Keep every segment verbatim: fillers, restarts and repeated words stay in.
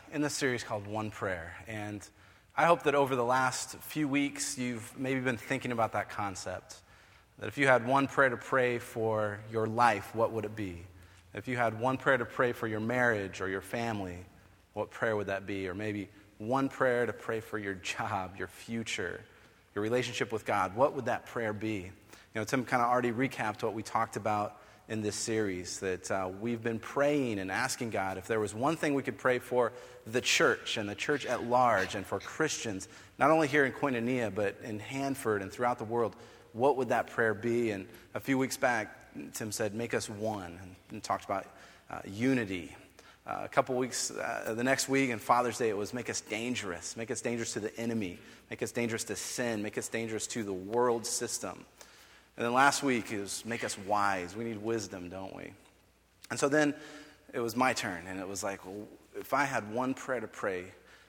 in this series called One Prayer, and I hope that over the last few weeks you've maybe been thinking about that concept, that if you had one prayer to pray for your life, what would it be? If you had one prayer to pray for your marriage or your family, what prayer would that be? Or maybe one prayer to pray for your job, your future, your relationship with God, what would that prayer be? You know, Tim kind of already recapped what we talked about in this series, that uh, we've been praying and asking God if there was one thing we could pray for the church and the church at large and for Christians, not only here in Koinonia, but in Hanford and throughout the world, what would that prayer be? And a few weeks back, Tim said, make us one, and, and talked about uh, unity. Uh, a couple weeks, uh, the next week in Father's Day, it was make us dangerous, make us dangerous to the enemy, make us dangerous to sin, make us dangerous to the world system. And then last week it was make us wise. We need wisdom, don't we? And so then it was my turn, and it was like, well, if I had one prayer to pray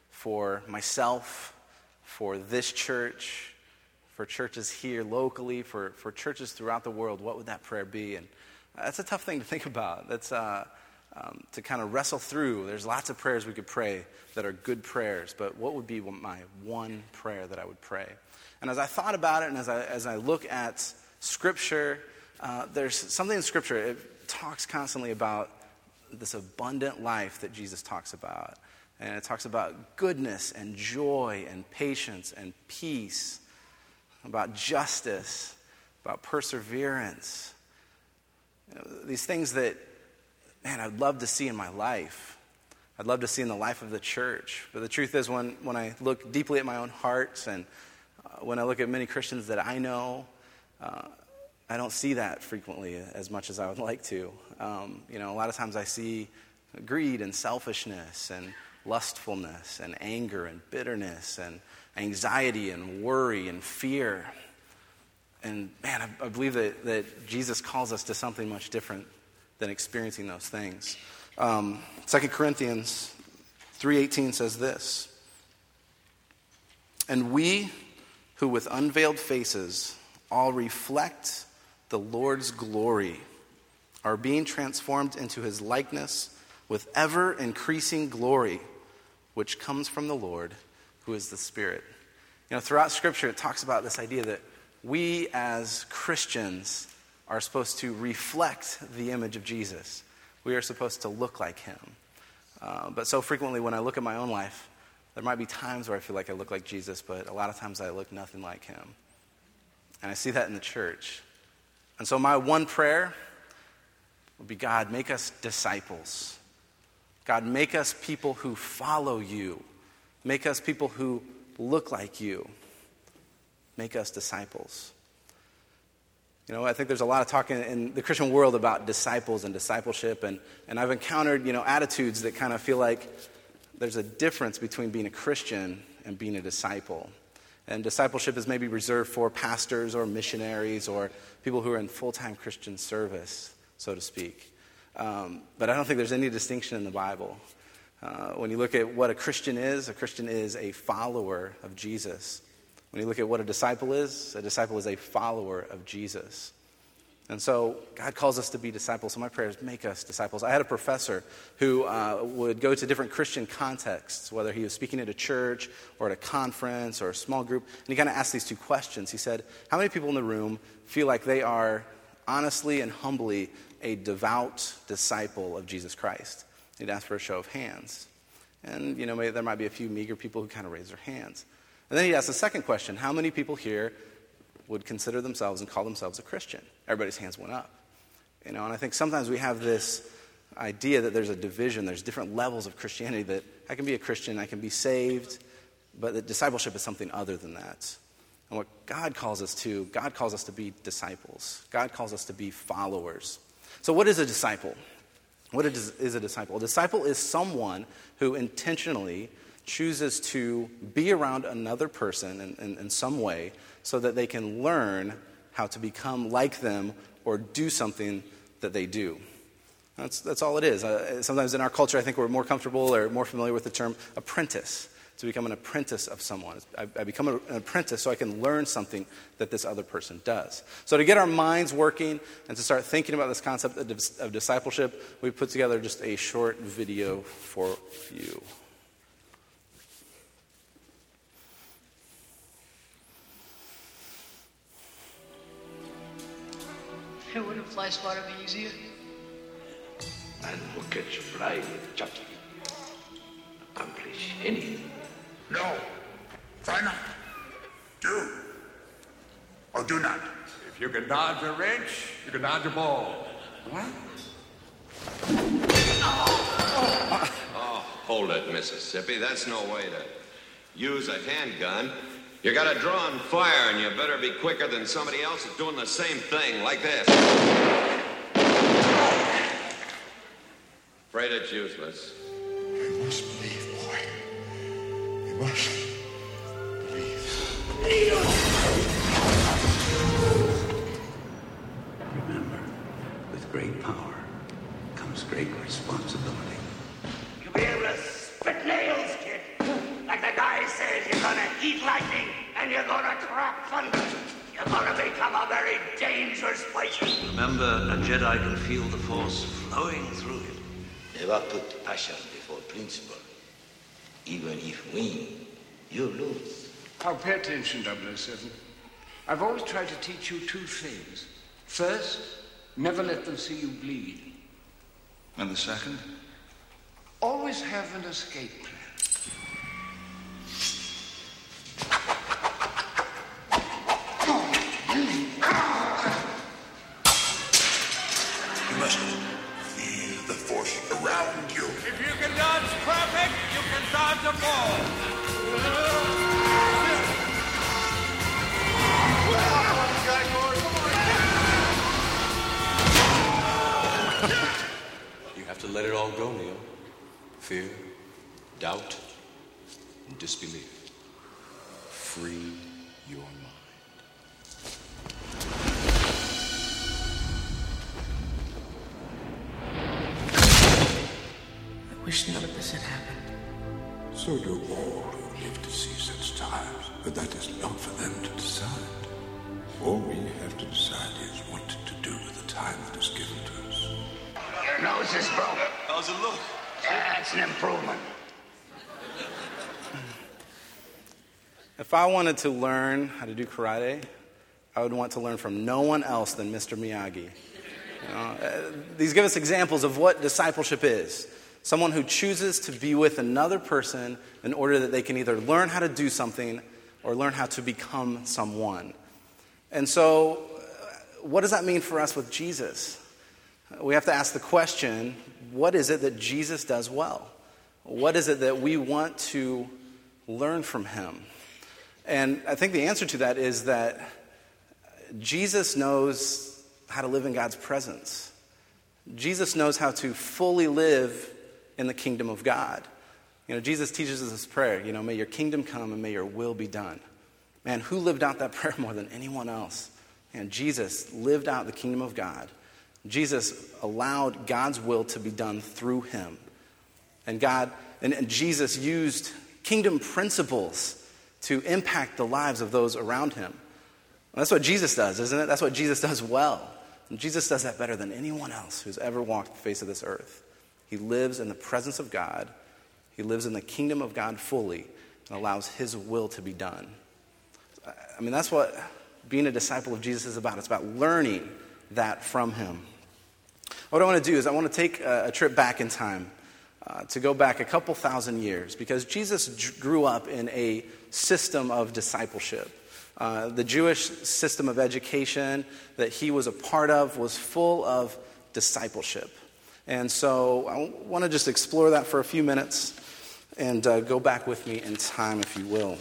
for myself, for this church, for churches here locally, for, for churches throughout the world, what would that prayer be? And that's a tough thing to think about. That's uh, um, to kind of wrestle through. There's lots of prayers we could pray that are good prayers, but what would be my one prayer that I would pray? And as I thought about it, and as I as I look at Scripture, uh, there's something in Scripture, it talks constantly about this abundant life that Jesus talks about. And it talks about goodness and joy and patience and peace, about justice, about perseverance. You know, these things that, man, I'd love to see in my life. I'd love to see in the life of the church. But the truth is, when, when I look deeply at my own heart, and uh, when I look at many Christians that I know, Uh, I don't see that frequently as much as I would like to. Um, you know, a lot of times I see greed and selfishness and lustfulness and anger and bitterness and anxiety and worry and fear. And man, I, I believe that, that Jesus calls us to something much different than experiencing those things. Um, Second Corinthians three eighteen says this, "And we who with unveiled faces all reflect the Lord's glory, are being transformed into his likeness with ever-increasing glory, which comes from the Lord, who is the Spirit." You know, throughout Scripture, it talks about this idea that we as Christians are supposed to reflect the image of Jesus. We are supposed to look like him. Uh, but so frequently when I look at my own life, there might be times where I feel like I look like Jesus, but a lot of times I look nothing like him. And I see that in the church. And so my one prayer would be, God, make us disciples. God, make us people who follow you. Make us people who look like you. Make us disciples. You know, I think there's a lot of talk in, in the Christian world about disciples and discipleship. And, and I've encountered, you know, attitudes that kind of feel like there's a difference between being a Christian and being a disciple. And discipleship is maybe reserved for pastors or missionaries or people who are in full-time Christian service, so to speak. Um, but I don't think there's any distinction in the Bible. Uh, when you look at what a Christian is, a Christian is a follower of Jesus. When you look at what a disciple is, a disciple is a follower of Jesus. And so God calls us to be disciples. So my prayer is make us disciples. I had a professor who uh, would go to different Christian contexts, whether he was speaking at a church or at a conference or a small group. And he kind of asked these two questions. He said, how many people in the room feel like they are honestly and humbly a devout disciple of Jesus Christ? He'd ask for a show of hands. And, you know, maybe there might be a few meager people who kind of raise their hands. And then he'd ask the second question, how many people here would consider themselves and call themselves a Christian? Everybody's hands went up. You know, and I think sometimes we have this idea that there's a division, there's different levels of Christianity, that I can be a Christian, I can be saved, but that discipleship is something other than that. And what God calls us to, God calls us to be disciples. God calls us to be followers. So what is a disciple? What is a disciple? A disciple is someone who intentionally chooses to be around another person in, in, in some way so that they can learn how to become like them or do something that they do. That's, that's all it is. Uh, sometimes in our culture, I think we're more comfortable or more familiar with the term apprentice, to become an apprentice of someone. I, I become an apprentice so I can learn something that this other person does. So to get our minds working and to start thinking about this concept of, of discipleship, we put together just a short video for you. sacrifice for to be easier? And who catch fly with Chucky? Accomplish anything. No. Try not. Do. Or do not. If you can dodge a wrench, you can dodge a ball. What? Oh, hold it, Mississippi. That's no way to use a handgun. You got a drawn fire, and you better be quicker than somebody else is doing the same thing, like this. Afraid it's useless. You must believe, boy. You must believe. Remember, with great power comes great responsibility. You'll be able to spit nails, kid. Like the guy says, you're gonna eat lightning and you're gonna crap thunder. You're gonna become a very dangerous person. Remember, a Jedi can feel the Force flowing through him. Never put passion before principle. Even if win, you lose. Now pay attention, double oh seven. I've always tried to teach you two things. First, never let them see you bleed. And the second? Always have an escape plan. You must feel the Force around you. If you can dodge traffic, you can dodge a ball. You have to let it all go, Neo. Fear, doubt, and disbelief. Free your mind. I wish none of this had happened. So do all who live to see such times. But that is not for them to decide. All we have to decide is what to do with the time that is given to us. Your nose is broken. How's it look? That's an improvement. If I wanted to learn how to do karate, I would want to learn from no one else than Mister Miyagi. You know, uh, these give us examples of what discipleship is. Someone who chooses to be with another person in order that they can either learn how to do something or learn how to become someone. And so, uh, what does that mean for us with Jesus? We have to ask the question, what is it that Jesus does well? What is it that we want to learn from him? And I think the answer to that is that Jesus knows how to live in God's presence. Jesus knows how to fully live in the kingdom of God. You know, Jesus teaches us this prayer, you know, may your kingdom come and may your will be done. Man, who lived out that prayer more than anyone else? And Jesus lived out the kingdom of God. Jesus allowed God's will to be done through him. And God, and, and Jesus used kingdom principles to impact the lives of those around him. Well, that's what Jesus does, isn't it? That's what Jesus does well. And Jesus does that better than anyone else who's ever walked the face of this earth. He lives in the presence of God. He lives in the kingdom of God fully and allows his will to be done. I mean, that's what being a disciple of Jesus is about. It's about learning that from him. What I want to do is I want to take a, a trip back in time, uh, to go back a couple thousand years, because Jesus j- grew up in a system of discipleship. Uh, the Jewish system of education that he was a part of was full of discipleship. And so I want to just explore that for a few minutes and uh, go back with me in time, if you will.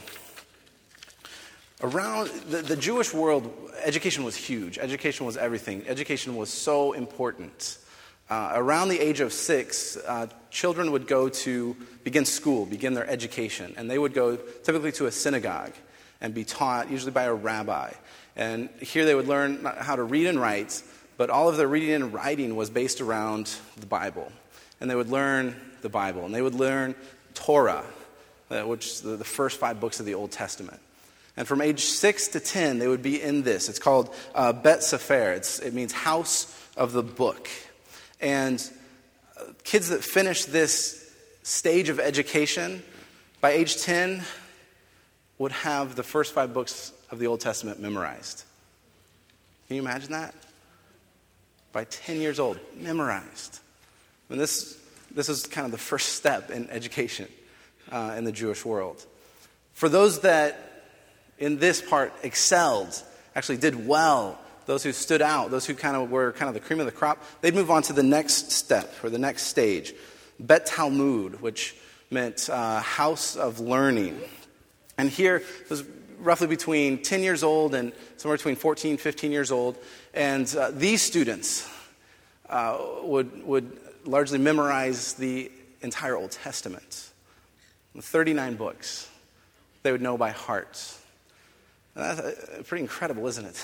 Around the, the Jewish world, education was huge. Education was everything. Education was so important. Uh, around the age of six, uh, children would go to begin school, begin their education, and they would go typically to a synagogue and be taught, usually by a rabbi. And here they would learn how to read and write, but all of their reading and writing was based around the Bible. And they would learn the Bible, and they would learn Torah, uh, which is the, the first five books of the Old Testament. And from age six to ten, they would be in this. It's called uh, Bet Sefer. It's, it means house of the book. And uh, kids that finish this stage of education, by age ten, would have the first five books of the Old Testament memorized. Can you imagine that? by ten years old, memorized. I mean, this, this is kind of the first step in education uh, in the Jewish world. For those that in this part excelled, actually did well, those who stood out, those who kind of were kind of the cream of the crop, they'd move on to the next step or the next stage, Bet Talmud, which meant uh, house of learning. And here it was roughly between ten years old and somewhere between fourteen, fifteen years old. And uh, these students uh, would, would largely memorize the entire Old Testament, thirty-nine books they would know by heart. And that's pretty incredible, isn't it?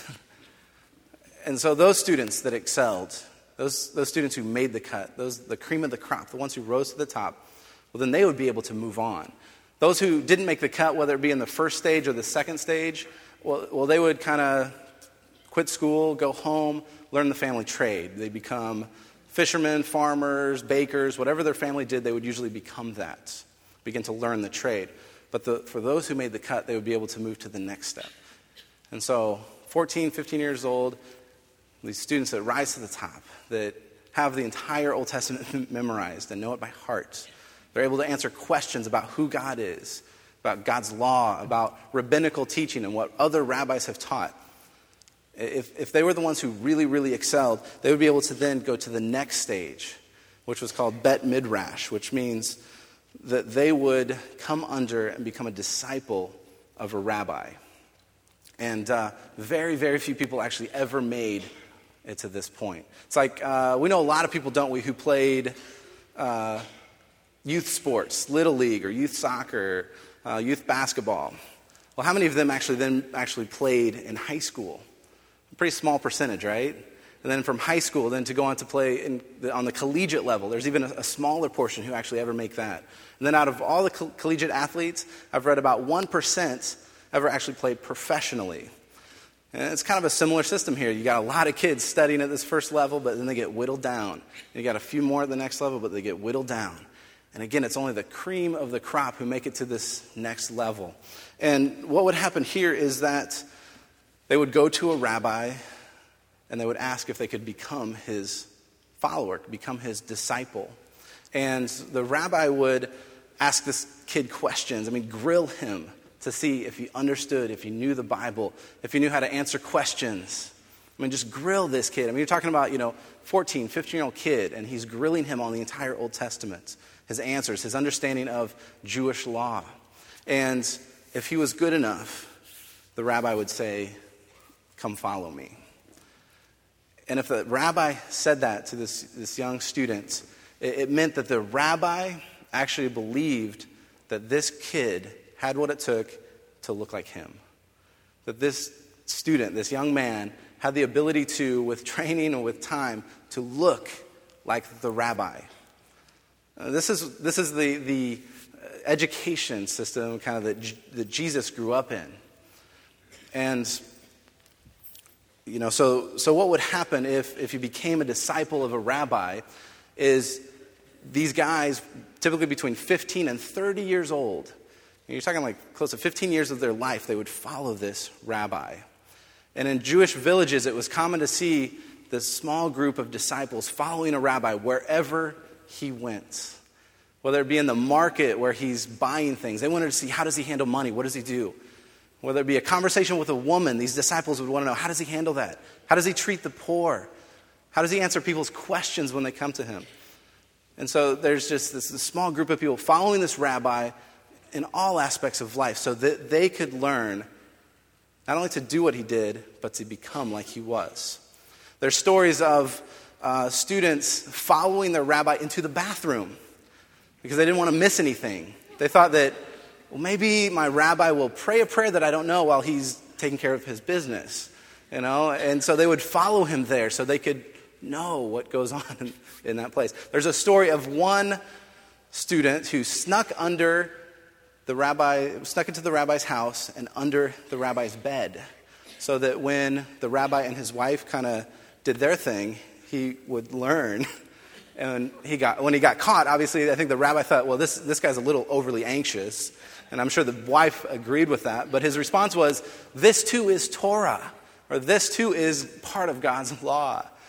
And so those students that excelled, those, those students who made the cut, those the cream of the crop, the ones who rose to the top, well, then they would be able to move on. Those who didn't make the cut, whether it be in the first stage or the second stage, well, well they would kind of quit school, go home, learn the family trade. They become fishermen, farmers, bakers, whatever their family did, they would usually become that, begin to learn the trade. But the, for those who made the cut, they would be able to move to the next step. And so fourteen, fifteen years old, these students that rise to the top, that have the entire Old Testament memorized and know it by heart, they're able to answer questions about who God is, about God's law, about rabbinical teaching and what other rabbis have taught. If, if they were the ones who really, really excelled, they would be able to then go to the next stage, which was called Bet Midrash, which means that they would come under and become a disciple of a rabbi. And uh, very, very few people actually ever made it to this point. It's like, uh, we know a lot of people, don't we, who played uh, youth sports, Little League or youth soccer, uh, youth basketball. Well, how many of them actually then actually played in high school? A pretty small percentage, right? And then from high school, then to go on to play in the, on the collegiate level, there's even a, a smaller portion who actually ever make that. And then out of all the co- collegiate athletes, I've read about one percent ever actually played professionally. And it's kind of a similar system here. You got a lot of kids studying at this first level, but then they get whittled down. And you got a few more at the next level, but they get whittled down. And again, it's only the cream of the crop who make it to this next level. And what would happen here is that they would go to a rabbi and they would ask if they could become his follower, become his disciple. And the rabbi would ask this kid questions. I mean, grill him to see if he understood, if he knew the Bible, if he knew how to answer questions. I mean, just grill this kid. I mean, you're talking about, you know, fourteen, fifteen-year-old kid, and he's grilling him on the entire Old Testament, his answers, his understanding of Jewish law. And if he was good enough, the rabbi would say, "Come follow me." And if the rabbi said that to this, this young student, it, it meant that the rabbi actually believed that this kid had what it took to look like him. That this student, this young man, had the ability to, with training and with time, to look like the rabbi. Uh, this is this is the, the education system kind of that, that Jesus grew up in. And, you know, so so what would happen if, if you became a disciple of a rabbi is these guys, typically between fifteen and thirty years old, you're talking like close to fifteen years of their life, they would follow this rabbi. And in Jewish villages, it was common to see this small group of disciples following a rabbi wherever he went. Whether it be in the market where he's buying things. They wanted to see, how does he handle money? What does he do? Whether it be a conversation with a woman, these disciples would want to know, how does he handle that? How does he treat the poor? How does he answer people's questions when they come to him? And so there's just this, this small group of people following this rabbi in all aspects of life so that they could learn not only to do what he did, but to become like he was. There's stories of uh, students following their rabbi into the bathroom because they didn't want to miss anything. They thought that, well, maybe my rabbi will pray a prayer that I don't know while he's taking care of his business, you know? And so they would follow him there so they could know what goes on in, in that place. There's a story of one student who snuck under the rabbi, snuck into the rabbi's house and under the rabbi's bed so that when the rabbi and his wife kind of did their thing, he would learn. And he got when he got caught, obviously, I think the rabbi thought, well, this, this guy's a little overly anxious. And I'm sure the wife agreed with that. But his response was, this too is Torah, or this too is part of God's law.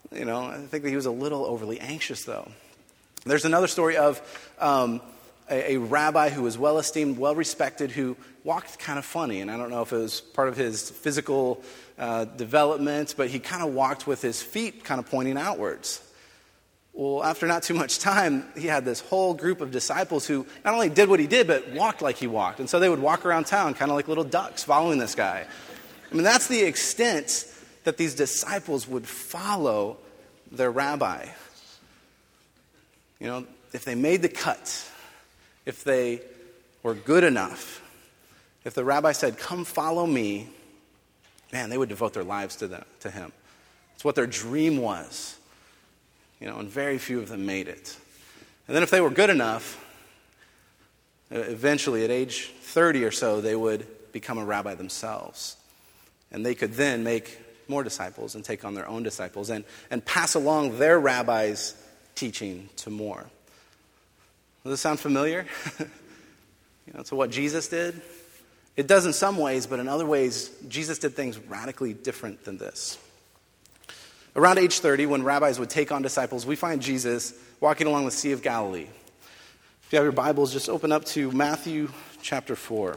You know, I think that he was a little overly anxious, though. There's another story of um, a, a rabbi who was well-esteemed, well-respected, who walked kind of funny. And I don't know if it was part of his physical uh, development, but he kind of walked with his feet kind of pointing outwards. Well, after not too much time, he had this whole group of disciples who not only did what he did, but walked like he walked. And so they would walk around town kind of like little ducks following this guy. I mean, that's the extent that these disciples would follow their rabbi. You know, if they made the cut, if they were good enough, if the rabbi said, "Come follow me," man, they would devote their lives to them, to him. It's what their dream was. You know, and very few of them made it. And then if they were good enough, eventually at age thirty or so, they would become a rabbi themselves. And they could then make more disciples and take on their own disciples and, and pass along their rabbi's teaching to more. Does this sound familiar? You know, to what Jesus did? It does in some ways, but in other ways, Jesus did things radically different than this. Around age thirty, when rabbis would take on disciples, we find Jesus walking along the Sea of Galilee. If you have your Bibles, just open up to Matthew chapter four.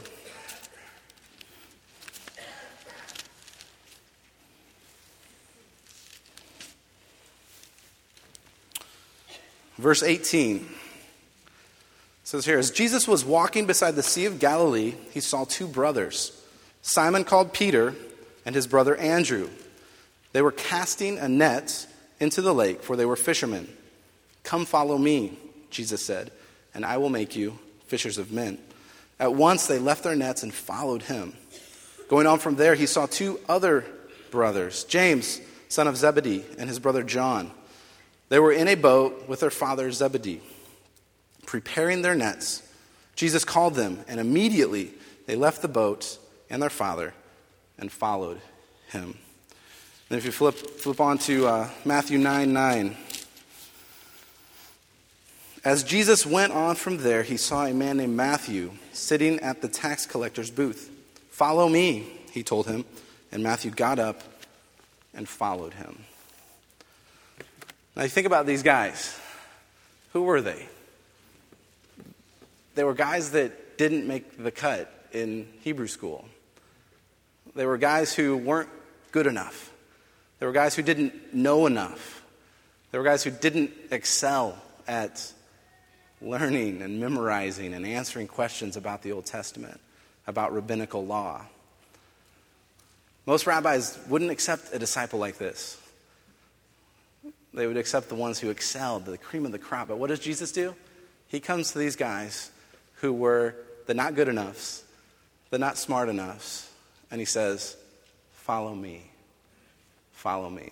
Verse eighteen. It says here, as Jesus was walking beside the Sea of Galilee, he saw two brothers, Simon called Peter and his brother Andrew. They were casting a net into the lake, for they were fishermen. "Come follow me," Jesus said, "and I will make you fishers of men." At once they left their nets and followed him. Going on from there, he saw two other brothers, James, son of Zebedee, and his brother John. They were in a boat with their father Zebedee, preparing their nets. Jesus called them, and immediately they left the boat and their father and followed him. And if you flip flip on to uh, Matthew nine nine. As Jesus went on from there, he saw a man named Matthew sitting at the tax collector's booth. "Follow me," he told him, and Matthew got up and followed him. Now you think about these guys. Who were they? They were guys that didn't make the cut in Hebrew school. They were guys who weren't good enough. They were guys who didn't know enough. They were guys who didn't excel at learning and memorizing and answering questions about the Old Testament, about rabbinical law. Most rabbis wouldn't accept a disciple like this. They would accept the ones who excelled, the cream of the crop. But what does Jesus do? He comes to these guys who were the not good enoughs, the not smart enoughs, and he says, "Follow me. Follow me."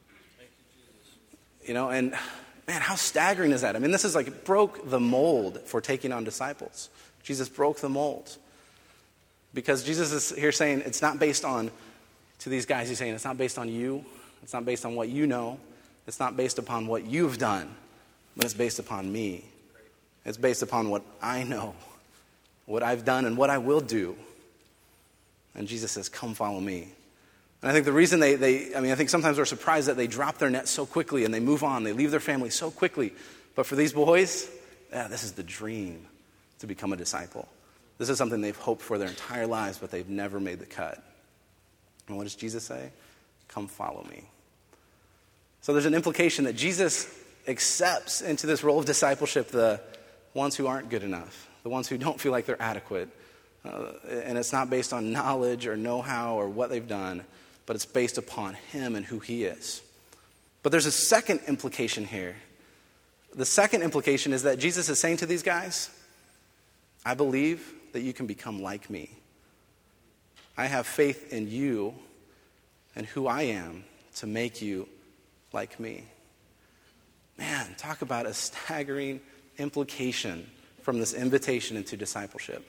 You know, and man, how staggering is that? I mean, this is like, it broke the mold for taking on disciples. Jesus broke the mold. Because Jesus is here saying it's not based on, to these guys, he's saying it's not based on you. It's not based on what you know. It's not based upon what you've done. But it's based upon me. It's based upon what I know, what I've done, and what I will do. And Jesus says, "Come follow me." And I think the reason they, they, I mean, I think sometimes we're surprised that they drop their net so quickly and they move on. They leave their family so quickly. But for these boys, yeah, this is the dream, to become a disciple. This is something they've hoped for their entire lives, but they've never made the cut. And what does Jesus say? "Come follow me." So there's an implication that Jesus accepts into this role of discipleship the ones who aren't good enough, the ones who don't feel like they're adequate. Uh, and it's not based on knowledge or know-how or what they've done, but it's based upon him and who he is. But there's a second implication here. The second implication is that Jesus is saying to these guys, I believe that you can become like me. I have faith in you and who I am to make you like me. Man, talk about a staggering implication from this invitation into discipleship.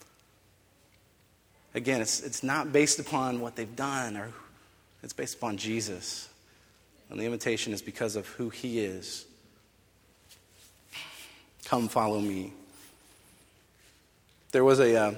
Again, it's it's not based upon what they've done, or it's based upon Jesus. And the invitation is because of who he is. Come follow me. There was a, uh,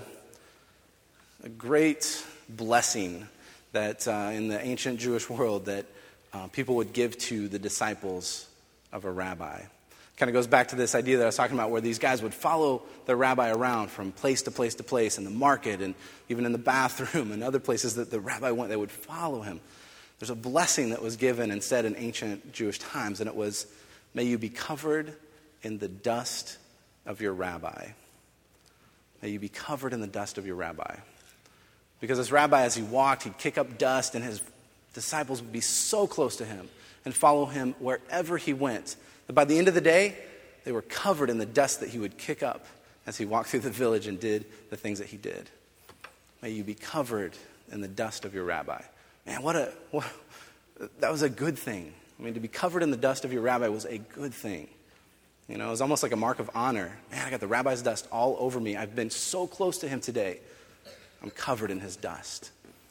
a great blessing that uh, in the ancient Jewish world that uh, people would give to the disciples of a rabbi. Kind of goes back to this idea that I was talking about where these guys would follow the rabbi around from place to place to place in the market and even in the bathroom and other places that the rabbi went. They would follow him. There's a blessing that was given and said in ancient Jewish times, and it was, may you be covered in the dust of your rabbi. May you be covered in the dust of your rabbi. Because this rabbi, as he walked, he'd kick up dust, and his disciples would be so close to him and follow him wherever he went, that by the end of the day, they were covered in the dust that he would kick up as he walked through the village and did the things that he did. May you be covered in the dust of your rabbi. Man, what a, what, that was a good thing. I mean, to be covered in the dust of your rabbi was a good thing. You know, it was almost like a mark of honor. Man, I got the rabbi's dust all over me. I've been so close to him today. I'm covered in his dust.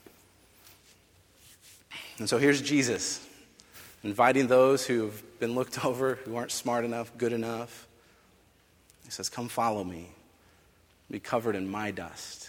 And so here's Jesus, inviting those who've been looked over, who aren't smart enough, good enough. He says, come follow me. Be covered in my dust.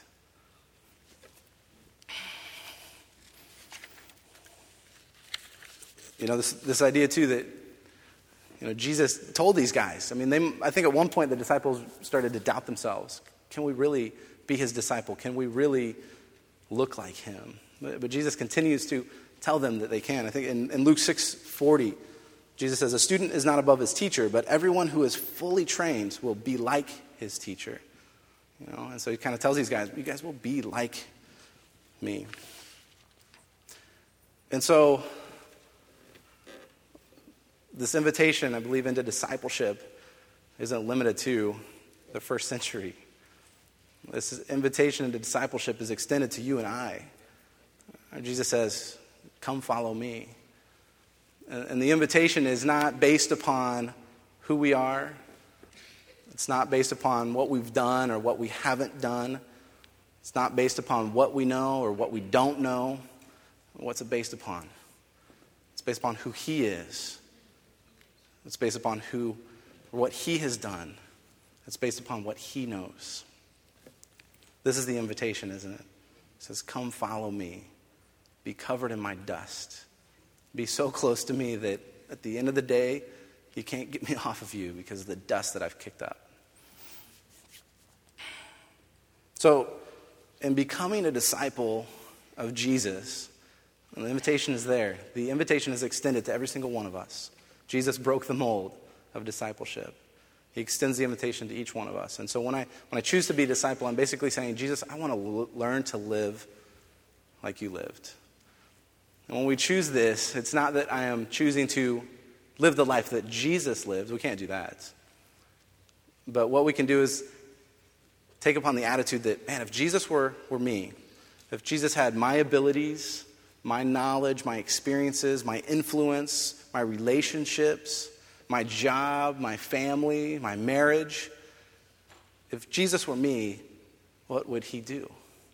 You know, this this idea too that, you know, Jesus told these guys. I mean, they, I think at one point the disciples started to doubt themselves. Can we really be his disciple? Can we really look like him? But, but Jesus continues to tell them that they can. I think in, in Luke six forty, Jesus says, a student is not above his teacher, but everyone who is fully trained will be like his teacher. You know, and so he kind of tells these guys, you guys will be like me. And so this invitation, I believe, into discipleship isn't limited to the first century. This invitation into discipleship is extended to you and I. Jesus says, come follow me. And the invitation is not based upon who we are. It's not based upon what we've done or what we haven't done. It's not based upon what we know or what we don't know. What's it based upon? It's based upon who he is. It's based upon who, or what he has done. It's based upon what he knows. This is the invitation, isn't it? It says, come follow me. Be covered in my dust. Be so close to me that at the end of the day, you can't get me off of you because of the dust that I've kicked up. So, in becoming a disciple of Jesus, and the invitation is there. The invitation is extended to every single one of us. Jesus broke the mold of discipleship. He extends the invitation to each one of us. And so when I when I choose to be a disciple, I'm basically saying, Jesus, I want to l- learn to live like you lived. And when we choose this, it's not that I am choosing to live the life that Jesus lived. We can't do that. But what we can do is take upon the attitude that, man, if Jesus were, were me, if Jesus had my abilities, my knowledge, my experiences, my influence, my relationships, my job, my family, my marriage, if Jesus were me, what would he do?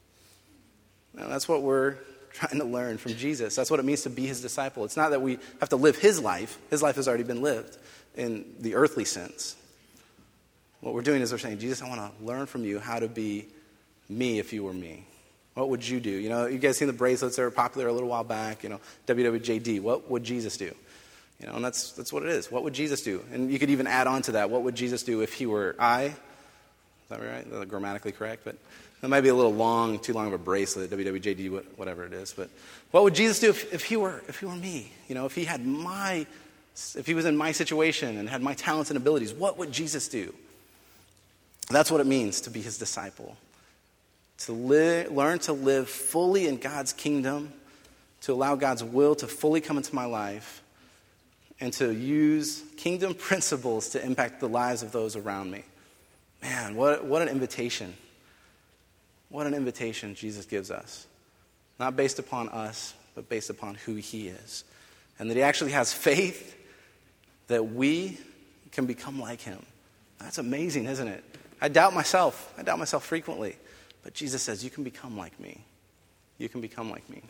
Now, that's what we're trying to learn from Jesus. That's what it means to be his disciple. It's not that we have to live his life. His life has already been lived in the earthly sense. What we're doing is we're saying, Jesus, I want to learn from you how to be me if you were me. What would you do? You know, you guys seen the bracelets that were popular a little while back, you know, W W J D. What would Jesus do? You know, and that's that's what it is. What would Jesus do? And you could even add on to that, what would Jesus do if he were I? Is that right? That's grammatically correct, but that might be a little long, too long of a bracelet, W W J D, whatever it is. But what would Jesus do if, if he were if he were me? You know, if he had my, if he was in my situation and had my talents and abilities, what would Jesus do? That's what it means to be his disciple. To li- learn to live fully in God's kingdom, to allow God's will to fully come into my life, and to use kingdom principles to impact the lives of those around me. Man, what, what an invitation. What an invitation Jesus gives us. Not based upon us, but based upon who he is. And that he actually has faith that we can become like him. That's amazing, isn't it? I doubt myself. I doubt myself frequently. But Jesus says, you can become like me. You can become like me.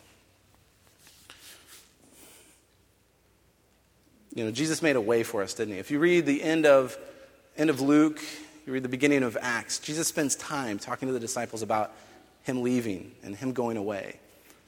You know, Jesus made a way for us, didn't he? If you read the end of end of Luke, you read the beginning of Acts, Jesus spends time talking to the disciples about him leaving and him going away.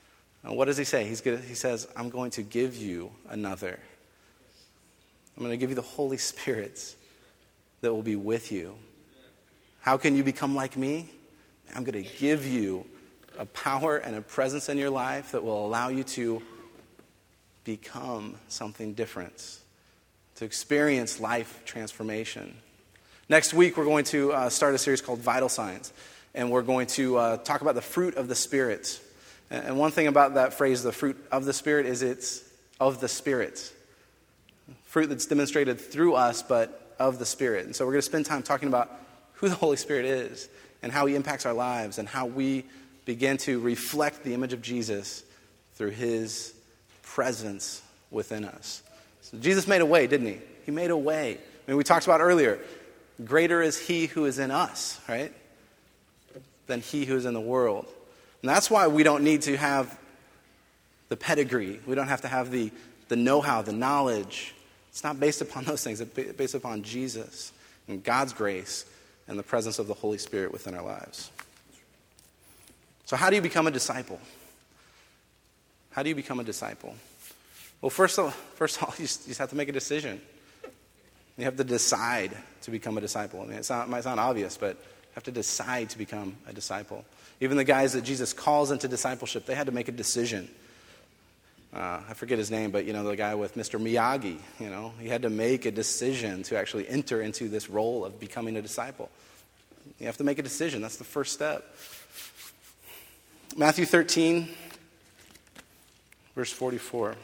And what does he say? He's gonna, he says, I'm going to give you another. I'm going to give you the Holy Spirit that will be with you. How can you become like me? I'm going to give you a power and a presence in your life that will allow you to become something different, to experience life transformation. Next week, we're going to uh, start a series called Vital Signs, and we're going to uh, talk about the fruit of the Spirit. And one thing about that phrase, the fruit of the Spirit, is it's of the Spirit. Fruit that's demonstrated through us, but of the Spirit. And so we're going to spend time talking about who the Holy Spirit is and how he impacts our lives and how we begin to reflect the image of Jesus through his presence within us. So Jesus made a way, didn't he? He made a way. I mean, we talked about earlier, greater is he who is in us, right, than he who is in the world. And that's why we don't need to have the pedigree. We don't have to have the, the know-how, the knowledge. It's not based upon those things. It's based upon Jesus and God's grace and the presence of the Holy Spirit within our lives. So how do you become a disciple? How do you become a disciple? Well, first of all, first of all you just, you just have to make a decision. You have to decide to become a disciple. I mean, it's not, it might sound obvious, but you have to decide to become a disciple. Even the guys that Jesus calls into discipleship, they had to make a decision. Uh, I forget his name, but, you know, the guy with Mister Miyagi, you know, he had to make a decision to actually enter into this role of becoming a disciple. You have to make a decision. That's the first step. Matthew thirteen, verse forty-four.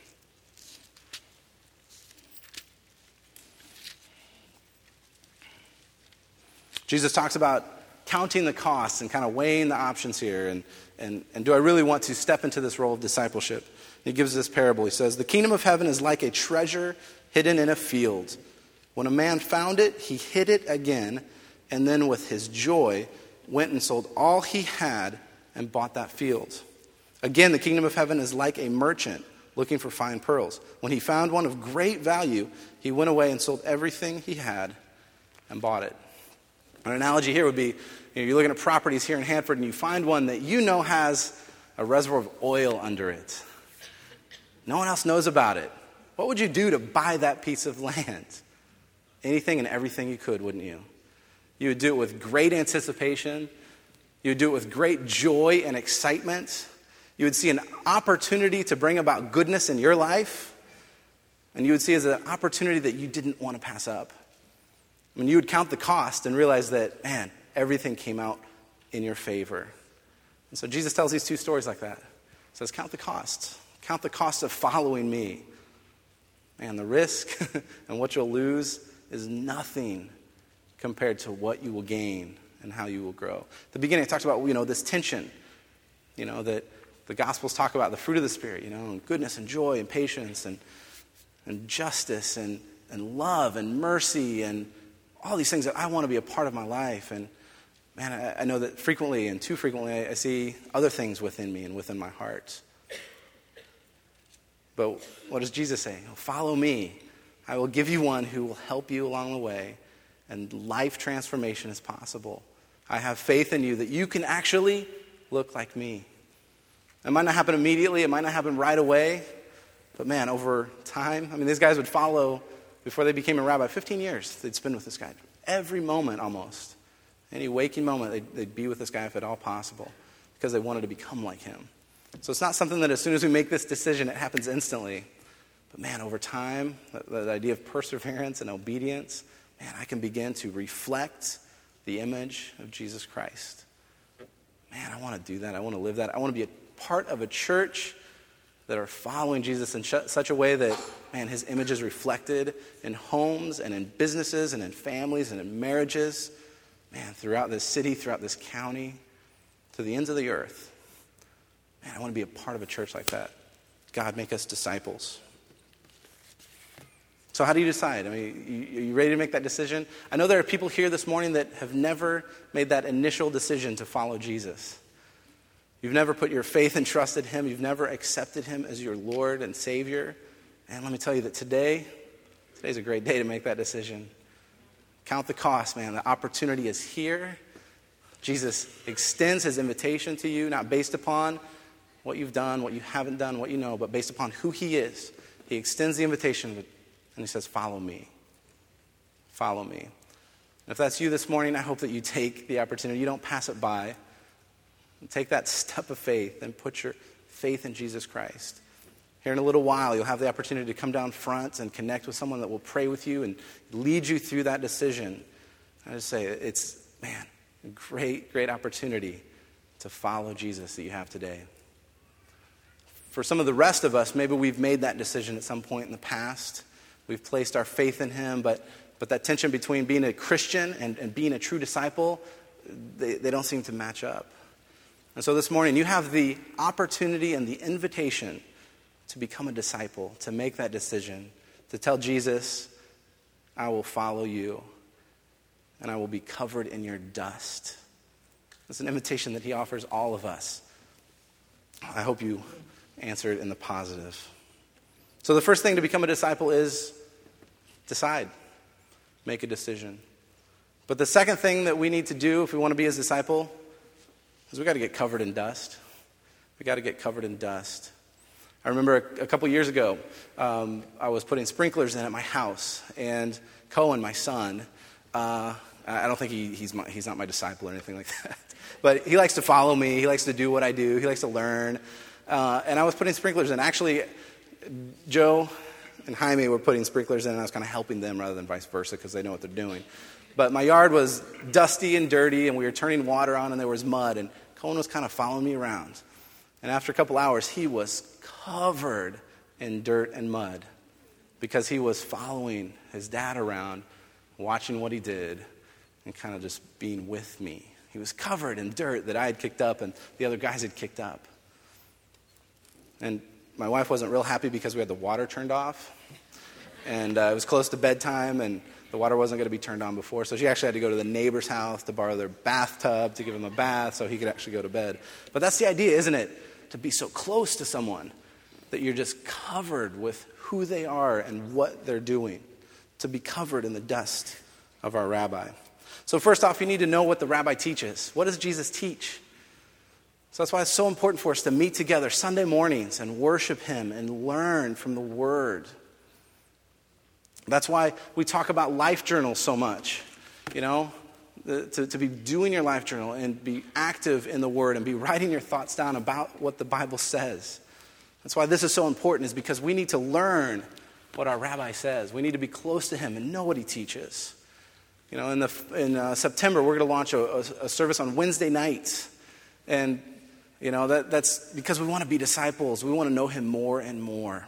Jesus talks about counting the costs and kind of weighing the options here. And, and, and do I really want to step into this role of discipleship? He gives this parable. He says, the kingdom of heaven is like a treasure hidden in a field. When a man found it, he hid it again, and then with his joy went and sold all he had and bought that field. Again, the kingdom of heaven is like a merchant looking for fine pearls. When he found one of great value, he went away and sold everything he had and bought it. An analogy here would be, you know, you're looking at properties here in Hanford and you find one that you know has a reservoir of oil under it. No one else knows about it. What would you do to buy that piece of land? Anything and everything you could, wouldn't you? You would do it with great anticipation. You would do it with great joy and excitement. You would see an opportunity to bring about goodness in your life. And you would see it as an opportunity that you didn't want to pass up. I mean, you would count the cost and realize that, man, everything came out in your favor. And so Jesus tells these two stories like that. He says, count the cost. Count the cost of following me. Man, the risk and what you'll lose is nothing compared to what you will gain and how you will grow. At the beginning, I talked about, you know, this tension, you know, that the Gospels talk about the fruit of the Spirit, you know, and goodness and joy and patience and and justice and, and love and mercy and all these things that I want to be a part of my life. And man, I, I know that frequently and too frequently I, I see other things within me and within my heart. But what does Jesus say? Follow me. I will give you one who will help you along the way, and life transformation is possible. I have faith in you that you can actually look like me. It might not happen immediately. It might not happen right away. But man, over time, I mean, these guys would follow, before they became a rabbi, fifteen years they'd spend with this guy. Every moment almost. Any waking moment, they'd, they'd be with this guy if at all possible, because they wanted to become like him. So it's not something that as soon as we make this decision, it happens instantly. But man, over time, that, that idea of perseverance and obedience, man, I can begin to reflect the image of Jesus Christ. Man, I want to do that. I want to live that. I want to be a part of a church that are following Jesus in sh- such a way that, man, his image is reflected in homes and in businesses and in families and in marriages, man, throughout this city, throughout this county, to the ends of the earth. Man, I want to be a part of a church like that. God, make us disciples. So how do you decide? I mean, you, are you ready to make that decision? I know there are people here this morning that have never made that initial decision to follow Jesus. You've never put your faith and trust in him. You've never accepted him as your Lord and Savior. And let me tell you that today, today's a great day to make that decision. Count the cost, man. The opportunity is here. Jesus extends his invitation to you, not based upon what you've done, what you haven't done, what you know, but based upon who he is, he extends the invitation and he says, follow me. Follow me. And if that's you this morning, I hope that you take the opportunity. You don't pass it by. Take that step of faith and put your faith in Jesus Christ. Here in a little while, you'll have the opportunity to come down front and connect with someone that will pray with you and lead you through that decision. I just say, it's, man, a great, great opportunity to follow Jesus that you have today. For some of the rest of us, maybe we've made that decision at some point in the past. We've placed our faith in him, but, but that tension between being a Christian and, and being a true disciple, they, they don't seem to match up. And so this morning, you have the opportunity and the invitation to become a disciple, to make that decision, to tell Jesus, I will follow you, and I will be covered in your dust. It's an invitation that he offers all of us. I hope you answer it in the positive. So the first thing to become a disciple is decide. Make a decision. But the second thing that we need to do if we want to be his disciple is we got to get covered in dust. We got to get covered in dust. I remember a, a couple years ago, um, I was putting sprinklers in at my house, and Cohen, my son, uh, I don't think he, he's my, he's not my disciple or anything like that, but he likes to follow me. He likes to do what I do. He likes to learn. Uh, and I was putting sprinklers in. Actually, Joe and Jaime were putting sprinklers in, and I was kind of helping them rather than vice versa because they know what they're doing. But my yard was dusty and dirty, and we were turning water on, and there was mud, and Cohen was kind of following me around. And after a couple hours, he was covered in dirt and mud because he was following his dad around, watching what he did, and kind of just being with me. He was covered in dirt that I had kicked up and the other guys had kicked up. And my wife wasn't real happy because we had the water turned off. And uh, it was close to bedtime, and the water wasn't going to be turned on before. So she actually had to go to the neighbor's house to borrow their bathtub to give him a bath so he could actually go to bed. But that's the idea, isn't it? To be so close to someone that you're just covered with who they are and what they're doing. To be covered in the dust of our rabbi. So first off, you need to know what the rabbi teaches. What does Jesus teach? So that's why it's so important for us to meet together Sunday mornings and worship him and learn from the word. That's why we talk about life journals so much, you know, the, to, to be doing your life journal and be active in the word and be writing your thoughts down about what the Bible says. That's why this is so important, is because we need to learn what our rabbi says. We need to be close to him and know what he teaches. You know, in, the, in uh, September, we're going to launch a, a, a service on Wednesday nights. And, you know, that, that's because we want to be disciples. We want to know him more and more.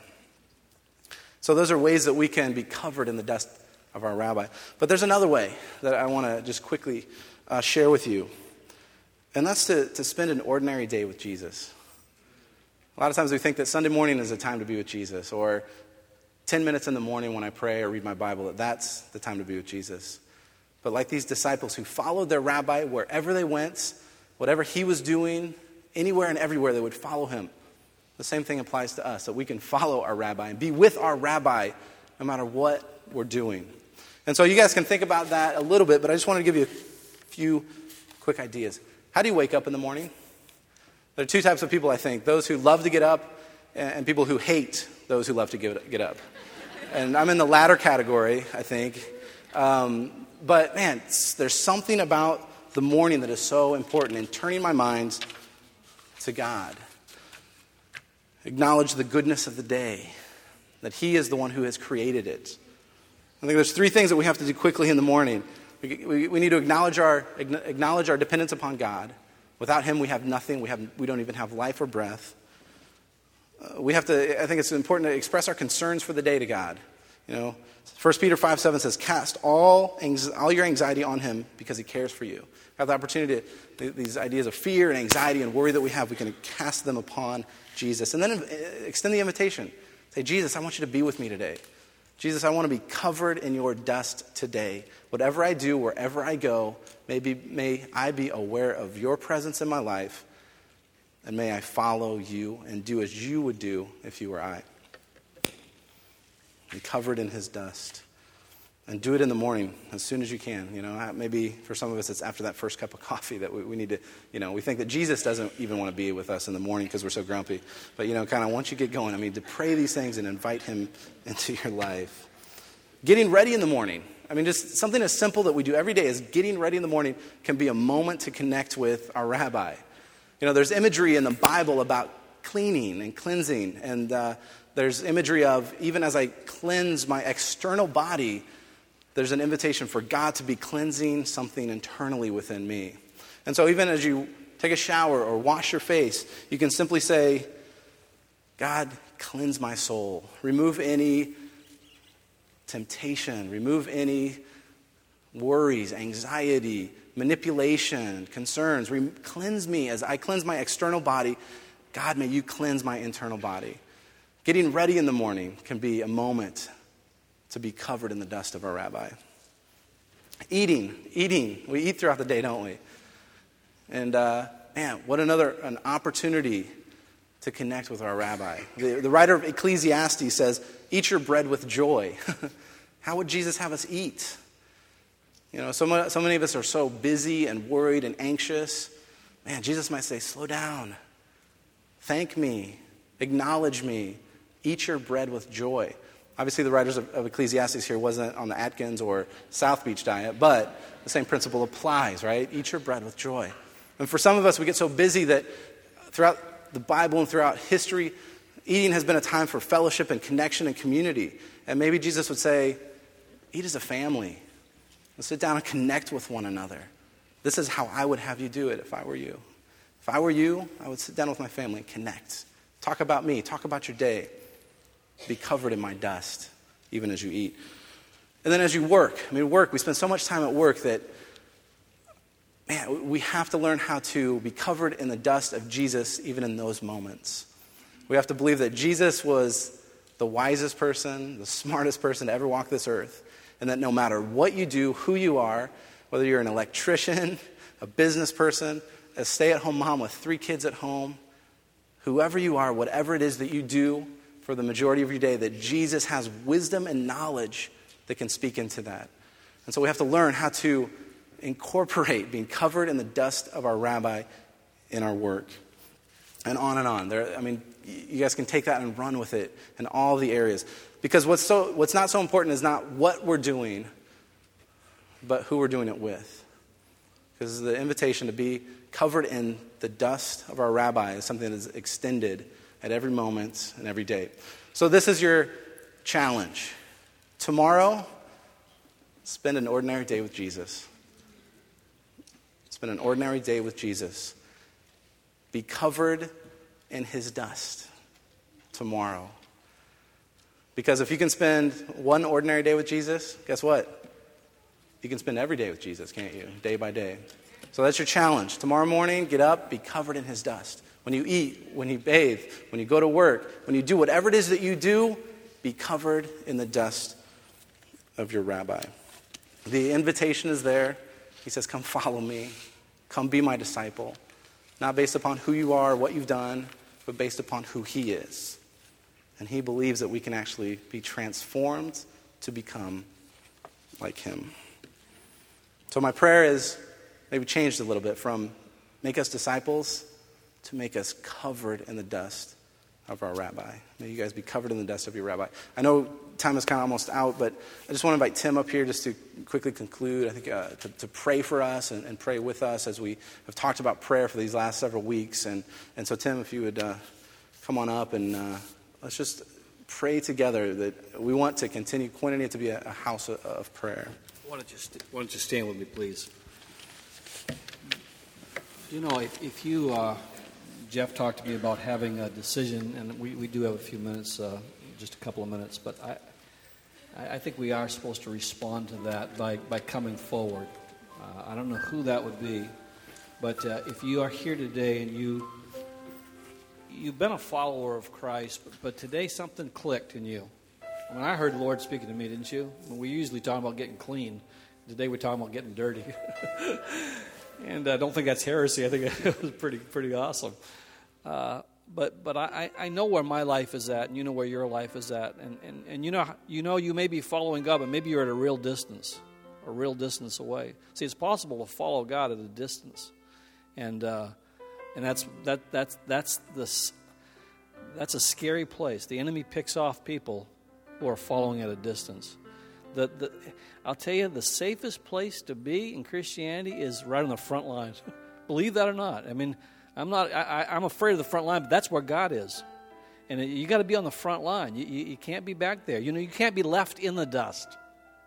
So those are ways that we can be covered in the dust of our rabbi. But there's another way that I want to just quickly uh, share with you. And that's to, to spend an ordinary day with Jesus. A lot of times we think that Sunday morning is a time to be with Jesus, or ten minutes in the morning when I pray or read my Bible, that that's the time to be with Jesus. But like these disciples who followed their rabbi wherever they went, whatever he was doing, anywhere and everywhere, they would follow him. The same thing applies to us, that we can follow our rabbi and be with our rabbi no matter what we're doing. And so you guys can think about that a little bit, but I just wanted to give you a few quick ideas. How do you wake up in the morning? There are two types of people, I think. Those who love to get up and people who hate those who love to get up. And I'm in the latter category, I think. Um, but man, there's something about the morning that is so important in turning my mind to God. Acknowledge the goodness of the day, that he is the one who has created it. I think there's three things that we have to do quickly in the morning. We, we, we need to acknowledge our acknowledge our dependence upon God. Without him, we have nothing. We have we don't even have life or breath. Uh, we have to. I think it's important to express our concerns for the day to God. You know, First Peter five seven says, "Cast all all your anxiety on him because he cares for you." Have the opportunity to, these ideas of fear and anxiety and worry that we have, we can cast them upon Jesus. And then extend the invitation. Say, Jesus, I want you to be with me today. Jesus, I want to be covered in your dust today. Whatever I do, wherever I go, may, be, may I be aware of your presence in my life, and may I follow you and do as you would do if you were I. Be covered in his dust. And do it in the morning as soon as you can. You know, maybe for some of us it's after that first cup of coffee that we, we need to, you know, we think that Jesus doesn't even want to be with us in the morning because we're so grumpy. But, you know, kind of once you get going, I mean, to pray these things and invite him into your life. Getting ready in the morning. I mean, just something as simple that we do every day is getting ready in the morning can be a moment to connect with our rabbi. You know, there's imagery in the Bible about cleaning and cleansing. And uh, there's imagery of even as I cleanse my external body, there's an invitation for God to be cleansing something internally within me. And so even as you take a shower or wash your face, you can simply say, God, cleanse my soul. Remove any temptation. Remove any worries, anxiety, manipulation, concerns. Re- cleanse me as I cleanse my external body. God, may you cleanse my internal body. Getting ready in the morning can be a moment to be covered in the dust of our rabbi. Eating, eating. We eat throughout the day, don't we? And uh, man, what another an opportunity to connect with our rabbi. The, the writer of Ecclesiastes says, eat your bread with joy. How would Jesus have us eat? You know, so, so many of us are so busy and worried and anxious. Man, Jesus might say, slow down. Thank me. Acknowledge me. Eat your bread with joy. Obviously, the writers of, of Ecclesiastes here wasn't on the Atkins or South Beach diet, but the same principle applies, right? Eat your bread with joy. And for some of us, we get so busy that throughout the Bible and throughout history, eating has been a time for fellowship and connection and community. And maybe Jesus would say, eat as a family. Let's sit down and connect with one another. This is how I would have you do it if I were you. If I were you, I would sit down with my family and connect. Talk about me. Talk about your day. Be covered in my dust, even as you eat. And then as you work, I mean, work, we spend so much time at work that, man, we have to learn how to be covered in the dust of Jesus, even in those moments. We have to believe that Jesus was the wisest person, the smartest person to ever walk this earth, and that no matter what you do, who you are, whether you're an electrician, a business person, a stay-at-home mom with three kids at home, whoever you are, whatever it is that you do, for the majority of your day, that Jesus has wisdom and knowledge that can speak into that. And so we have to learn how to incorporate being covered in the dust of our rabbi in our work. And on and on. There, I mean, you guys can take that and run with it in all the areas. Because what's so what's not so important is not what we're doing, but who we're doing it with. Because the invitation to be covered in the dust of our rabbi is something that is extended at every moment and every day. So this is your challenge. Tomorrow, spend an ordinary day with Jesus. Spend an ordinary day with Jesus. Be covered in his dust tomorrow. Because if you can spend one ordinary day with Jesus, guess what? You can spend every day with Jesus, can't you? Day by day. So that's your challenge. Tomorrow morning, get up, be covered in his dust. When you eat, when you bathe, when you go to work, when you do whatever it is that you do, be covered in the dust of your rabbi. The invitation is there. He says, come follow me. Come be my disciple. Not based upon who you are, what you've done, but based upon who he is. And he believes that we can actually be transformed to become like him. So my prayer is maybe changed a little bit from make us disciples to make us covered in the dust of our rabbi. May you guys be covered in the dust of your rabbi. I know time is kind of almost out, but I just want to invite Tim up here just to quickly conclude, I think, uh, to, to pray for us and, and pray with us as we have talked about prayer for these last several weeks. And, and so, Tim, if you would uh, come on up and uh, let's just pray together that we want to continue Koinonia to be a, a house of, of prayer. Why don't, you st- why don't you stand with me, please? You know, if, if you... Uh, Jeff talked to me about having a decision, and we, we do have a few minutes, uh, just a couple of minutes, but I I think we are supposed to respond to that by, by coming forward. Uh, I don't know who that would be, but uh, if you are here today and you, you've been a follower of Christ, but, but today something clicked in you. I mean, I heard the Lord speaking to me, didn't you? I mean, we usually talk about getting clean. Today we're talking about getting dirty. And I don't think that's heresy. I think it was pretty pretty awesome. Uh, but but I, I know where my life is at, and you know where your life is at, and, and, and you know you know you may be following God, but maybe you're at a real distance, a real distance away. See, it's possible to follow God at a distance, and uh, and that's that that's that's the that's a scary place. The enemy picks off people who are following at a distance. The, the, I'll tell you, the safest place to be in Christianity is right on the front lines. Believe that or not. I mean, I'm not. I, I'm afraid of the front line, but that's where God is, and you got to be on the front line. You, you, you can't be back there. You know, you can't be left in the dust.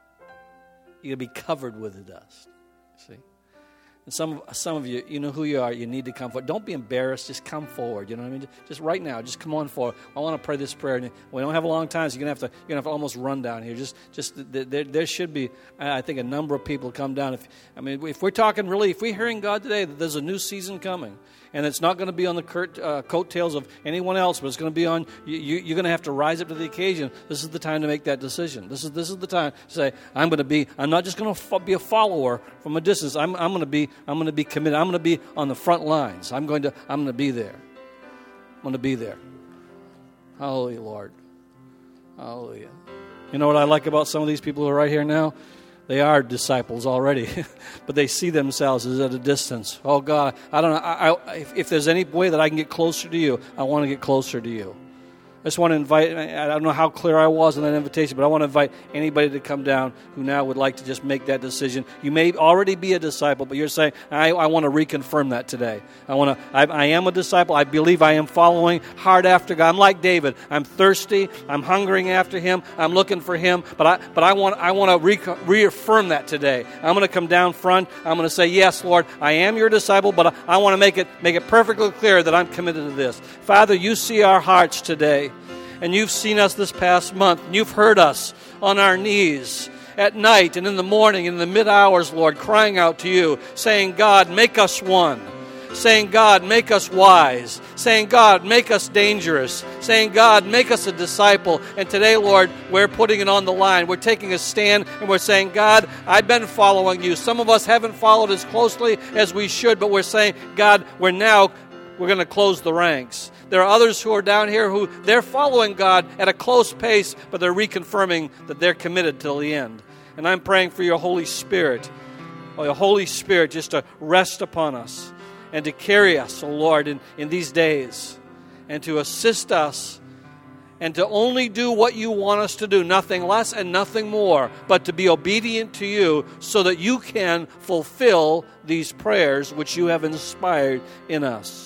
You got to be covered with the dust. See. And some some of you, you know who you are. You need to come forward. Don't be embarrassed. Just come forward. You know what I mean? Just right now, just come on forward. I want to pray this prayer. And we don't have a long time, so you're gonna have to you're gonna have to almost run down here. Just just there, there should be, I think, a number of people come down. If I mean, if we're talking really, if we're hearing God today that there's a new season coming, and it's not going to be on the curt, uh, coattails of anyone else, but it's going to be on you, you. You're going to have to rise up to the occasion. This is the time to make that decision. This is this is the time to say, I'm going to be. I'm not just going to fo- be a follower from a distance. I'm I'm going to be. I'm going to be committed. I'm going to be on the front lines. I'm going to. I'm going to be there. I'm going to be there. Hallelujah, Lord. Hallelujah. You know what I like about some of these people who are right here now? They are disciples already, but they see themselves as at a distance. Oh, God, I don't know. I, I, if, if there's any way that I can get closer to you, I want to get closer to you. I just want to invite, I don't know how clear I was in that invitation, but I want to invite anybody to come down who now would like to just make that decision. You may already be a disciple, but you're saying, I, I want to reconfirm that today. I want to. I, I am a disciple. I believe I am following hard after God. I'm like David. I'm thirsty. I'm hungering after Him. I'm looking for Him. But I, but I want, I want to re- reaffirm that today. I'm going to come down front. I'm going to say, yes, Lord, I am your disciple, but I, I want to make it, make it perfectly clear that I'm committed to this. Father, you see our hearts today. And you've seen us this past month. And you've heard us on our knees at night and in the morning and in the mid-hours, Lord, crying out to you, saying, God, make us one. Saying, God, make us wise. Saying, God, make us dangerous. Saying, God, make us a disciple. And today, Lord, we're putting it on the line. We're taking a stand and we're saying, God, I've been following you. Some of us haven't followed as closely as we should, but we're saying, God, we're now, we're going to close the ranks. There are others who are down here who they're following God at a close pace, but they're reconfirming that they're committed till the end. And I'm praying for your Holy Spirit, or your Holy Spirit just to rest upon us and to carry us, oh Lord, in, in these days, and to assist us and to only do what you want us to do, nothing less and nothing more, but to be obedient to you so that you can fulfill these prayers which you have inspired in us.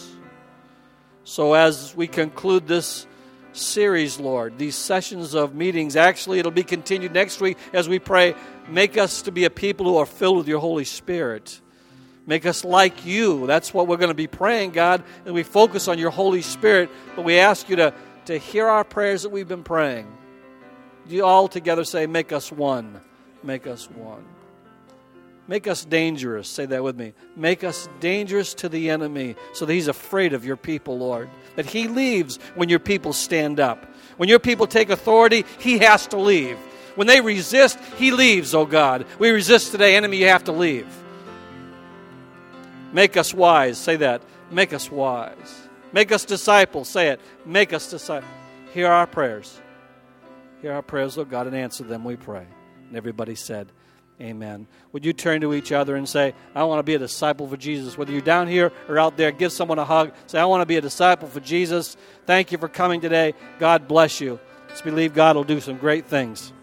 So as we conclude this series, Lord, these sessions of meetings, actually it'll be continued next week as we pray, make us to be a people who are filled with your Holy Spirit. Make us like you. That's what we're going to be praying, God, and we focus on your Holy Spirit, but we ask you to, to hear our prayers that we've been praying. You all together say, make us one. Make us one. Make us dangerous. Say that with me. Make us dangerous to the enemy so that he's afraid of your people, Lord. That he leaves when your people stand up. When your people take authority, he has to leave. When they resist, he leaves, oh God. We resist today, enemy, you have to leave. Make us wise. Say that. Make us wise. Make us disciples. Say it. Make us disciples. Hear our prayers. Hear our prayers, oh God, and answer them, we pray. And everybody said, amen. Would you turn to each other and say, I want to be a disciple for Jesus. Whether you're down here or out there, give someone a hug. Say, I want to be a disciple for Jesus. Thank you for coming today. God bless you. Let's believe God will do some great things.